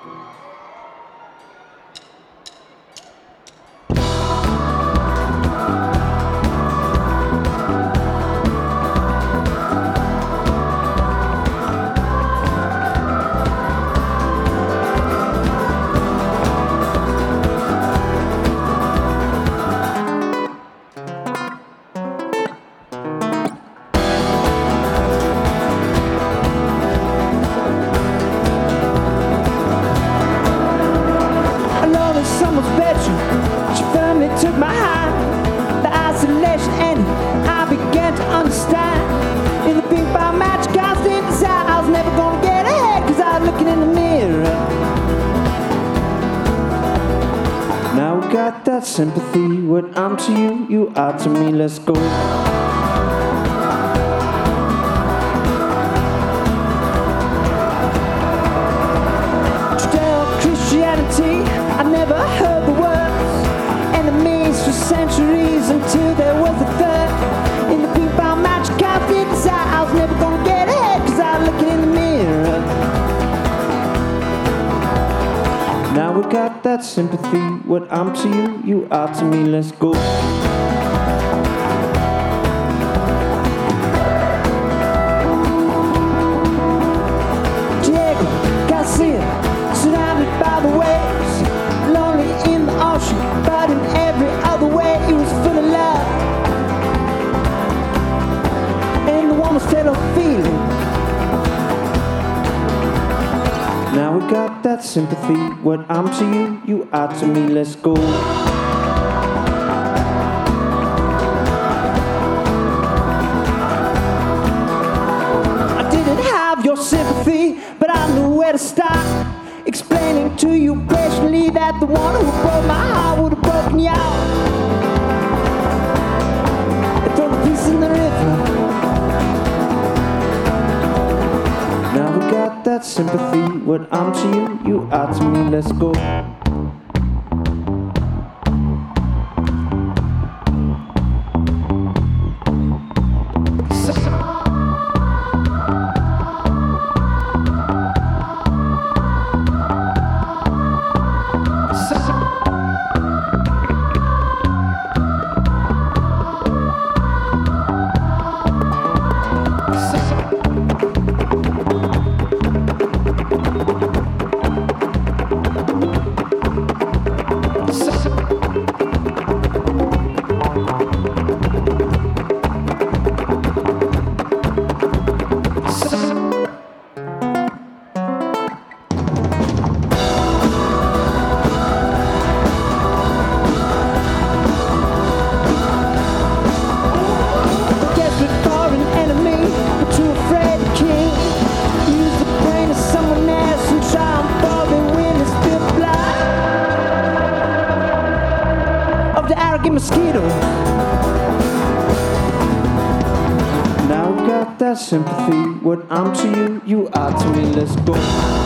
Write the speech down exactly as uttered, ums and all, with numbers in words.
Someone's bedroom, she firmly took my hand. The isolation ended, I began to understand. In the pink bar match, constant desire, I was never gonna get ahead, cause I was looking in the mirror. Now we got that sympathy, what I'm to you, you are to me, let's go. Judeo-Christianity, I never heard the words. Enemies for centuries until there was a third. In the pink bar match, constant desire, I was never gonna get ahead, cause I was looking in the mirror. Now we got that sympathy, what I'm to you, you are to me, let's go. Diego Garcia, surrounded by the waves, lonely in the ocean, but in every other way he was full of love. And the woman still of feeling. Now we got that sympathy, what I'm to you, you are to me, let's go. I didn't have your sympathy, but I knew where to start. Explaining to you patiently that the one who broke my heart would have broken you out. And throw the piece in the river. Now we got that sympathy, what I'm to you, you are to me, let's go. Mosquito. Now we got that sympathy, what I'm to you, you are to me, let's go.